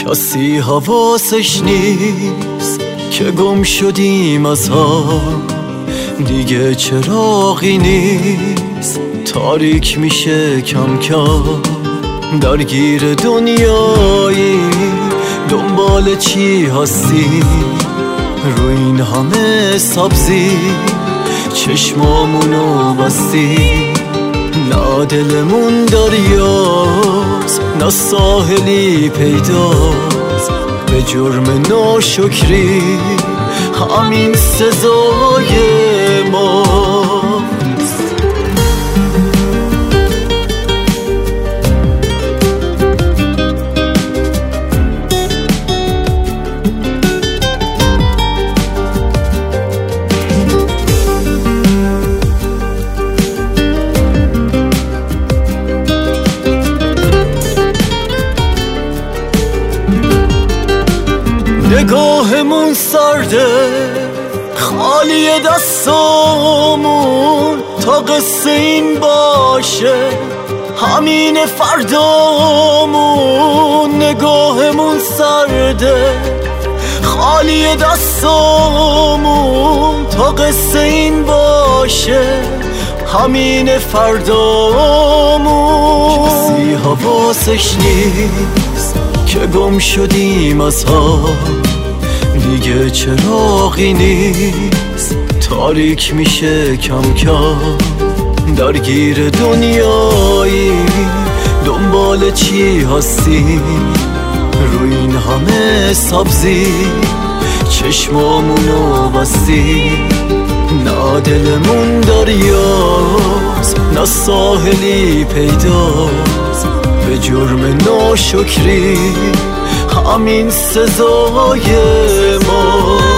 کسی حواسش نیست که گم شدیم از هم، دیگه چراغی نیست، تاریک میشه کم کم. درگیر دنیایی دنبال چی هستی؟ رو این همه سبزی چشمامونو بستی. نه دلمون دریاست نه ساحلی پیداست، به جرم ناشکری همین سزای ماست. نگاهمون سرده خالی دستامون، تا قصه این باشه همین فردامون. نگاهمون سرده خالی دستامون، تا قصه این باشه همین فردامون. کسی حواسش نیست که گم شدیم از هم، دیگه چراغی نیست، تاریک میشه کم کم. درگیر دنیایی دنبال چی هستی؟ رو این همه سبزی چشمامونو بستی. نه دلمون دریاست نه ساحلی پیداست، به جرم ناشکری همین سزای ما.